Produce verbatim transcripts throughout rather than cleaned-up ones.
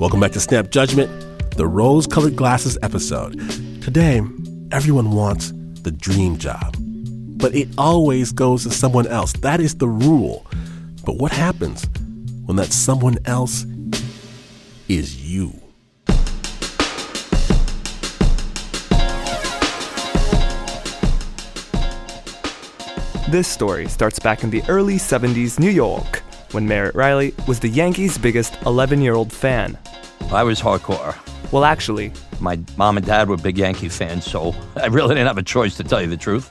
Welcome back to Snap Judgment, the rose-colored glasses episode. Today, everyone wants the dream job, but it always goes to someone else. That is the rule. But what happens when that someone else is you? This story starts back in the early seventies New York, when Merritt Riley was the Yankees' biggest eleven-year-old fan. I was hardcore. Well, actually, My mom and dad were big Yankee fans, so I really didn't have a choice, to tell you the truth.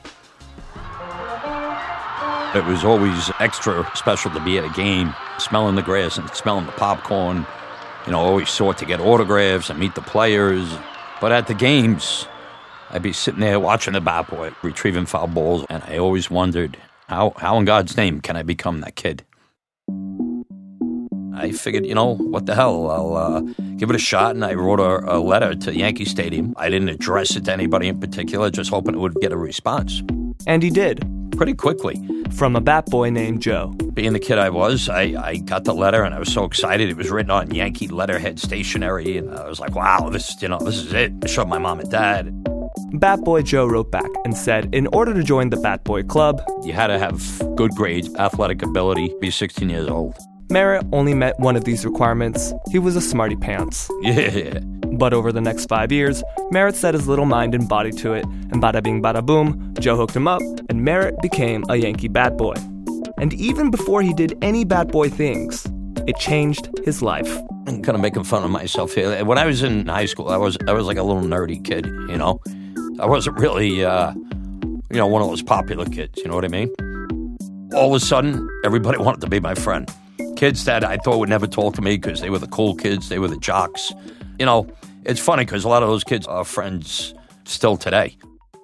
It was always extra special to be at a game, smelling the grass and smelling the popcorn. You know, always sought to get autographs and meet the players. But at the games, I'd be sitting there watching the bat boy, retrieving foul balls, and I always wondered, how, how in God's name can I become that kid? I figured, you know, what the hell, I'll uh, give it a shot, and I wrote a, a letter to Yankee Stadium. I didn't address it to anybody in particular, just hoping it would get a response. and he did. Pretty quickly. From a bat boy named Joe. Being the kid I was, I, I got the letter, and I was so excited. It was written on Yankee letterhead stationery, and I was like, wow, this, you know, this is it. I showed my mom and dad. Bat Boy Joe wrote back and said, in order to join the Bat Boy Club, you had to have good grades, athletic ability, be sixteen years old. Merritt only met one of these requirements. He was a smarty pants. Yeah. But over the next five years, Merritt set his little mind and body to it, and bada bing bada boom, Joe hooked him up, and Merritt became a Yankee bat boy. And even before he did any bat boy things, it changed his life. I'm kind of making fun of myself here. When I was in high school, I was I was like a little nerdy kid, you know? I wasn't really, uh, you know, one of those popular kids, you know what I mean? All of a sudden, everybody wanted to be my friend. Kids that I thought would never talk to me because they were the cool kids, they were the jocks. You know, it's funny because a lot of those kids are friends still today.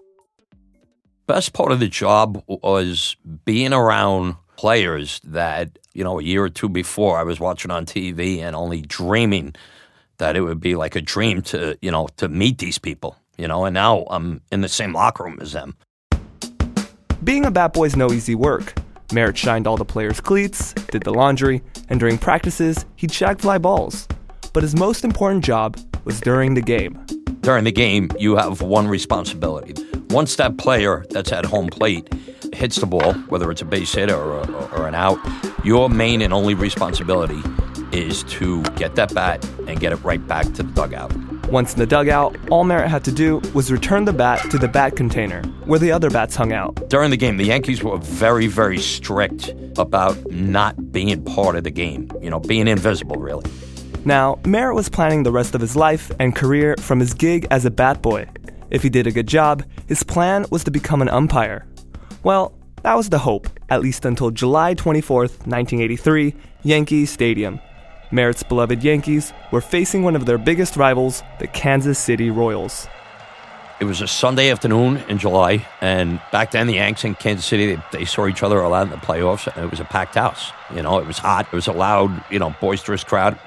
Best part of the job was being around players that, you know, a year or two before I was watching on T V and only dreaming that it would be like a dream to, you know, to meet these people, you know, and now I'm in the same locker room as them. Being a bat boy's no easy work. Merritt shined all the players' cleats, did the laundry, and during practices, he'd shag fly balls. But his most important job was during the game. During the game, you have one responsibility. Once that player that's at home plate hits the ball, whether it's a base hit or, or, or an out, your main and only responsibility is to get that bat and get it right back to the dugout. Once in the dugout, all Merritt had to do was return the bat to the bat container, where the other bats hung out. During the game, the Yankees were very, very strict about not being part of the game, you know, being invisible, really. Now, Merritt was planning the rest of his life and career from his gig as a bat boy. If he did a good job, his plan was to become an umpire. Well, that was the hope, at least until July twenty-fourth, nineteen eighty-three, Yankee Stadium. Merritt's beloved Yankees were facing one of their biggest rivals, the Kansas City Royals. It was a Sunday afternoon in July, and back then the Yanks in Kansas City, they, they saw each other a lot in the playoffs, and it was a packed house. You know, it was hot. It was a loud, you know, boisterous crowd.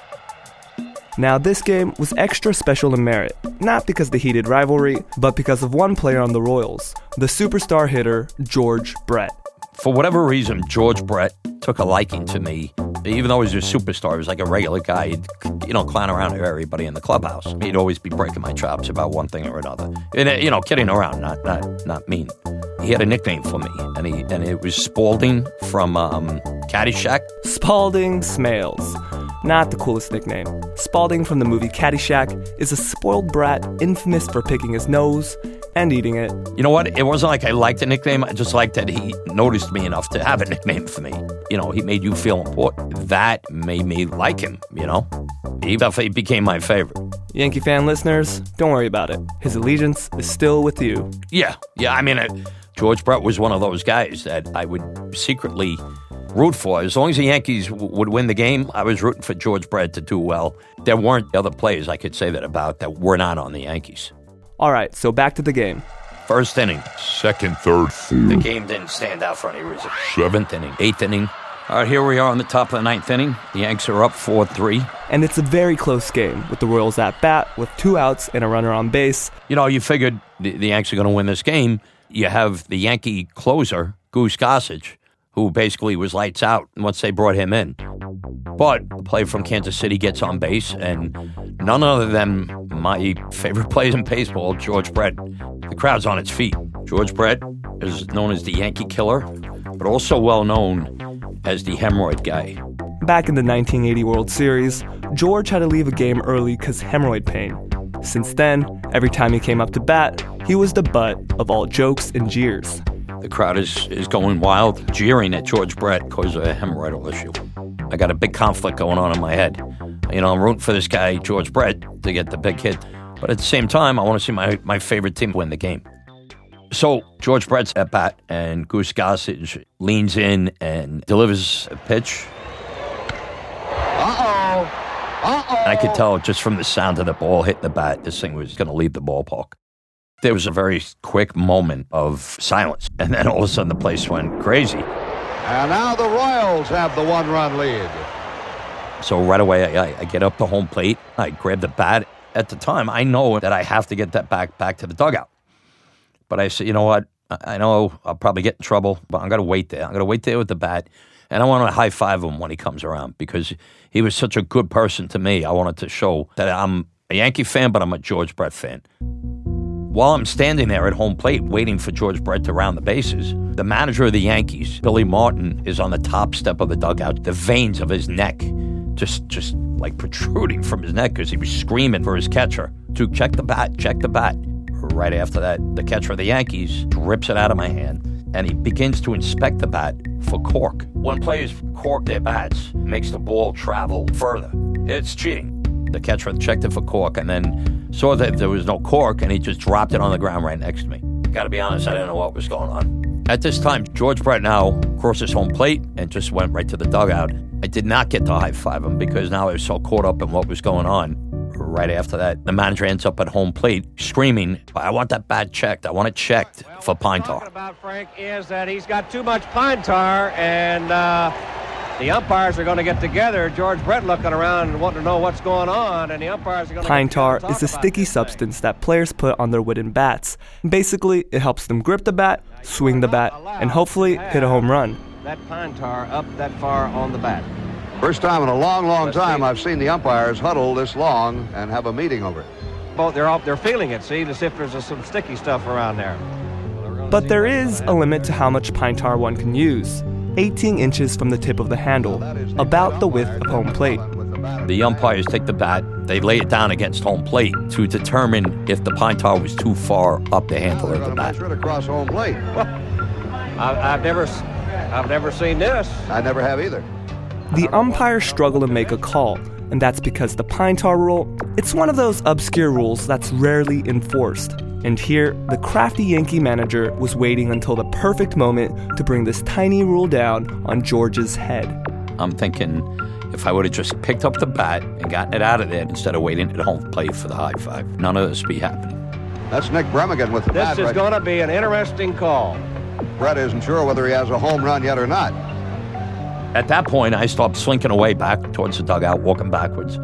Now, this game was extra special to Merritt, not because of the heated rivalry, but because of one player on the Royals, the superstar hitter, George Brett. For whatever reason, George Brett took a liking to me. Even though he was a superstar, he was like a regular guy. He'd, you know, clown around with everybody in the clubhouse. He'd always be breaking my chops about one thing or another. And, you know, kidding around, not not not mean. He had a nickname for me, and he and it was Spalding from um, Caddyshack. Spalding Smales. Not the coolest nickname. Spalding from the movie Caddyshack is a spoiled brat infamous for picking his nose and eating it. You know what? It wasn't like I liked the nickname. I just liked that he noticed me enough to have a nickname for me. You know, he made you feel important. That made me like him, you know? He definitely became my favorite. Yankee fan listeners, don't worry about it. His allegiance is still with you. Yeah, yeah. I mean, uh, George Brett was one of those guys that I would secretly root for. As long as the Yankees w- would win the game, I was rooting for George Brett to do well. There weren't other players I could say that about that were not on the Yankees. All right, so back to the game. First inning. Second, third, fourth. The game didn't stand out for any reason. Seventh inning. Eighth inning. All right, here we are on the top of the ninth inning. The Yanks are up four three. And it's a very close game, with the Royals at bat, with two outs and a runner on base. You know, you figured the, the Yanks are going to win this game. You have the Yankee closer, Goose Gossage, who basically was lights out once they brought him in. But a player from Kansas City gets on base, and none other than my favorite player in baseball, George Brett. The crowd's on its feet. George Brett is known as the Yankee Killer, but also well known as the hemorrhoid guy. Back in the nineteen eighty World Series, George had to leave a game early because hemorrhoid pain. Since then, every time he came up to bat, he was the butt of all jokes and jeers. The crowd is, is going wild, jeering at George Brett because of a hemorrhoidal issue. I got a big conflict going on in my head. You know, I'm rooting for this guy, George Brett, to get the big hit. But at the same time, I want to see my, my favorite team win the game. So George Brett's at bat, and Goose Gossage leans in and delivers a pitch. Uh-oh. Uh-oh. And I could tell just from the sound of the ball hitting the bat, this thing was going to leave the ballpark. There was a very quick moment of silence, and then all of a sudden the place went crazy. And now the Royals have the one-run lead. So right away, I, I get up to home plate. I grab the bat. At the time, I know that I have to get that back back to the dugout. But I said, you know what? I know I'll probably get in trouble, but I'm going to wait there. I'm going to wait there with the bat. And I want to high-five him when he comes around because he was such a good person to me. I wanted to show that I'm a Yankee fan, but I'm a George Brett fan. While I'm standing there at home plate waiting for George Brett to round the bases, the manager of the Yankees, Billy Martin, is on the top step of the dugout. The veins of his neck just just like protruding from his neck because he was screaming for his catcher to check the bat, check the bat. Right after that, the catcher of the Yankees rips it out of my hand, and he begins to inspect the bat for cork. When players cork their bats, it makes the ball travel further. It's cheating. The catcher checked it for cork and then saw that there was no cork, and he just dropped it on the ground right next to me. Gotta be honest, I didn't know what was going on. At this time, George Brett now crosses home plate and just went right to the dugout. I did not get to high-five him because now I was so caught up in what was going on. Right after that, the manager ends up at home plate screaming, I want that bat checked. I want it checked well, for pine tar. What we're talking about, Frank, is that he's got too much pine tar, and uh, the umpires are going to get together. George Brett looking around and wanting to know what's going on, and the umpires are going to Pine get together tar and is a talk sticky about substance that players put on their wooden bats. Basically, it helps them grip the bat, swing the bat, and hopefully hit a home run. that pine tar up that far on the bat. First time in a long, long time I've seen the umpires huddle this long and have a meeting over it. Both they're all, they're feeling it, see, to see if there's some sticky stuff around there. But there is a limit to how much pine tar one can use. eighteen inches from the tip of the handle, about the width of home plate. The umpires take the bat, they lay it down against home plate to determine if the pine tar was too far up the handle of the bat. Right across home plate. I, I've never, I've never seen this. I never have either. The umpires struggle to make a call, and that's because the pine tar rule, it's one of those obscure rules that's rarely enforced. And here, the crafty Yankee manager was waiting until the perfect moment to bring this tiny rule down on George's head. I'm thinking if I would have just picked up the bat and gotten it out of there instead of waiting at home plate for the high five, none of this would be happening. That's Nick Bremigan with the This bat. is right. going to be an interesting call. Brett isn't sure whether he has a home run yet or not. At that point, I stopped slinking away back towards the dugout, walking backwards.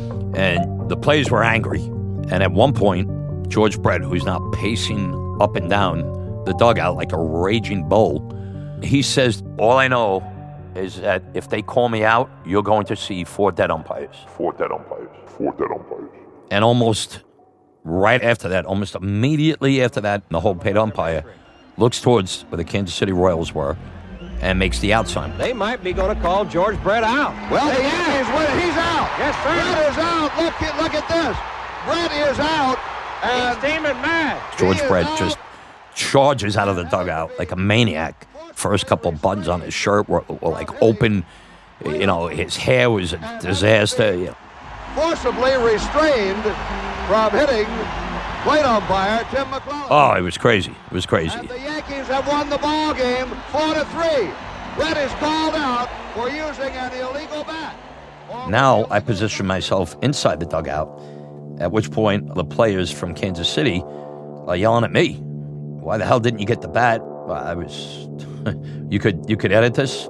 And the players were angry. And at one point, George Brett, who's now pacing up and down the dugout like a raging bull, he says, all I know is that if they call me out, you're going to see four dead umpires. Four dead umpires. Four dead umpires. And almost right after that, almost immediately after that, the whole paid umpire looks towards where the Kansas City Royals were and makes the out sign. They might be going to call George Brett out. Well, the Yankees win. He's out. Yes, sir. Brett is out. Look at, look at this. Brett is out. He's And steaming mad. George He is Brett out. just charges out of the dugout like a maniac. First couple buttons on his shirt were, were like open. You know, his hair was a disaster. You know. forcibly restrained from hitting plate umpire Tim McClellan. Oh, it was crazy. It was crazy. And the Yankees have won the ball game four to three. Brett is called out for using an illegal bat. Now I position myself inside the dugout, at which point the players from Kansas City are yelling at me. Why the hell didn't you get the bat? Well, I was... you could you could edit this?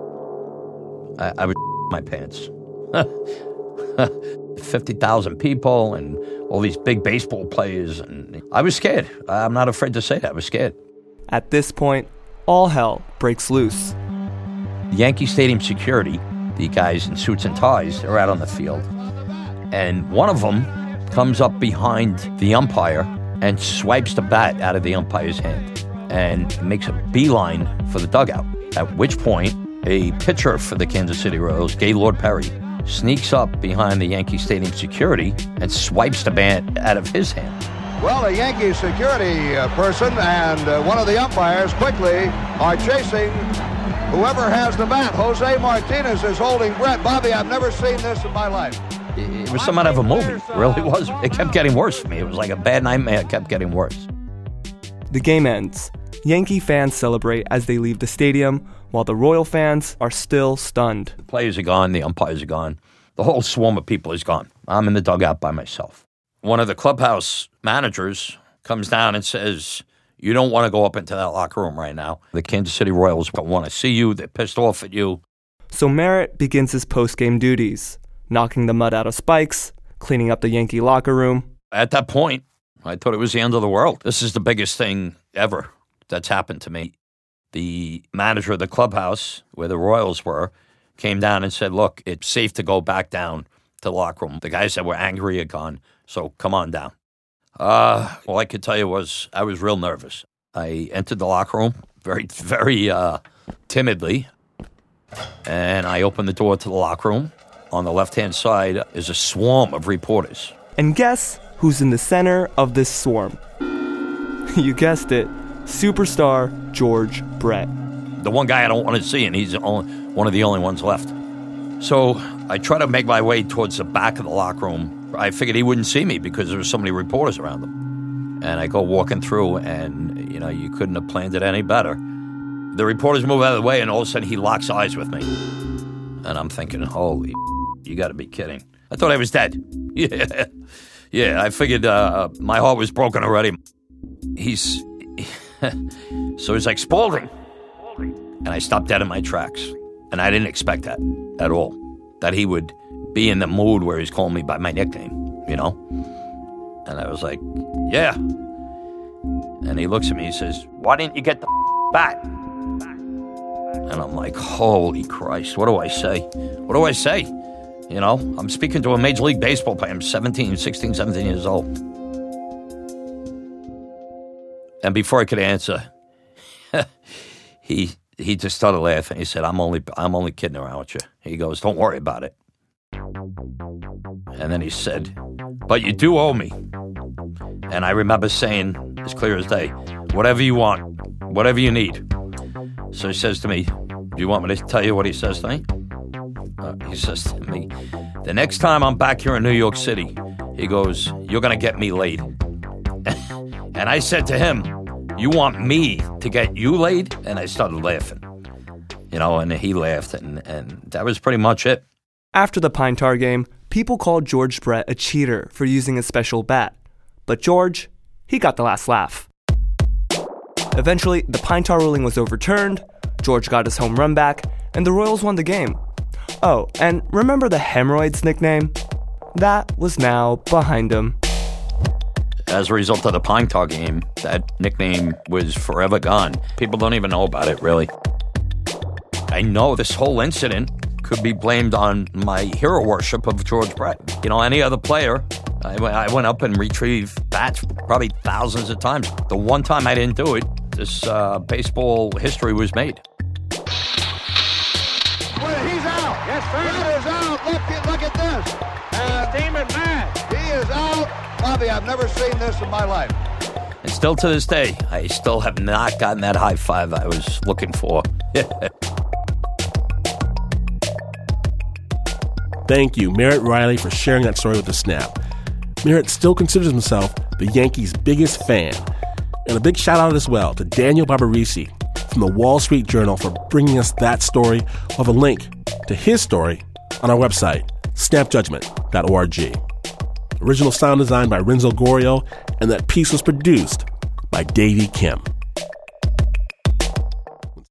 I, I was my pants. fifty thousand people and all these big baseball players. And I was scared. I'm not afraid to say that. I was scared. At this point, all hell breaks loose. Yankee Stadium security the guys in suits and ties, they're out on the field. And one of them comes up behind the umpire and swipes the bat out of the umpire's hand and makes a beeline for the dugout. At which point, a pitcher for the Kansas City Royals, Gaylord Perry, sneaks up behind the Yankee Stadium security and swipes the bat out of his hand. Well, a Yankee security uh, person and uh, one of the umpires quickly are chasing whoever has the bat. Jose Martinez is holding Brett. Bobby, I've never seen this in my life. It was some out of a movie. It really was. It kept getting worse for me. It was like a bad nightmare. It kept getting worse. The game ends. Yankee fans celebrate as they leave the stadium, while the Royal fans are still stunned. The players are gone. The umpires are gone. The whole swarm of people is gone. I'm in the dugout by myself. One of the clubhouse managers comes down and says, you don't want to go up into that locker room right now. The Kansas City Royals don't want to see you. They're pissed off at you. So Merritt begins his post-game duties, knocking the mud out of spikes, cleaning up the Yankee locker room. At that point, I thought it was the end of the world. This is the biggest thing ever that's happened to me. The manager of the clubhouse, where the Royals were, came down and said, look, it's safe to go back down to the locker room. The guys that were angry are gone, so come on down. Uh, all I could tell you was I was real nervous. I entered the locker room very, very uh, timidly, and I opened the door to the locker room. On the left-hand side is a swarm of reporters. And guess who's in the center of this swarm? You guessed it, superstar George Brett. The one guy I don't want to see, and he's the only, one of the only ones left. So I try to make my way towards the back of the locker room. I figured he wouldn't see me because there were so many reporters around him. And I go walking through, and, you know, you couldn't have planned it any better. The reporters move out of the way, and all of a sudden he locks eyes with me. And I'm thinking, holy, you got to be kidding. I thought I was dead. Yeah, yeah. I figured uh, my heart was broken already. He's... so he's like, Spaulding. And I stopped dead in my tracks. And I didn't expect that at all. That he would be in the mood where he's calling me by my nickname, you know? And I was like, yeah. And he looks at me and says, why didn't you get the bat? And I'm like, holy Christ, what do I say? What do I say? You know, I'm speaking to a Major League Baseball player. I'm seventeen, sixteen, seventeen years old. And before I could answer, he he just started laughing. He said, I'm only I'm only kidding around with you. He goes, don't worry about it. And then he said, but you do owe me. And I remember saying, as clear as day, whatever you want, whatever you need. So he says to me, do you want me to tell you what he says to me? Uh, he says to me, the next time I'm back here in New York City, he goes, you're going to get me laid. And I said to him, you want me to get you laid? And I started laughing. You know, and he laughed, and, and that was pretty much it. After the Pine Tar game, people called George Brett a cheater for using a special bat. But George, he got the last laugh. Eventually, the Pine Tar ruling was overturned, George got his home run back, and the Royals won the game. Oh, and remember the Hemorrhoids nickname? That was now behind him. As a result of the Pine Tar game, that nickname was forever gone. People don't even know about it, really. I know this whole incident could be blamed on my hero worship of George Brett. You know, any other player, I, I went up and retrieved bats probably thousands of times. The one time I didn't do it, this uh, baseball history was made. Well, he's out. Yes, sir. Brett is out. Look at, look at this. He's steaming mad. He is out. Bobby, I've never seen this in my life. And still to this day, I still have not gotten that high five I was looking for. Thank you, Merritt Riley, for sharing that story with The Snap. Merritt still considers himself the Yankees' biggest fan. And a big shout out as well to Daniel Barbarisi from the Wall Street Journal for bringing us that story. We'll have a link to his story on our website, snap judgment dot org. Original sound design by Renzo Gorio, and that piece was produced by Davey Kim.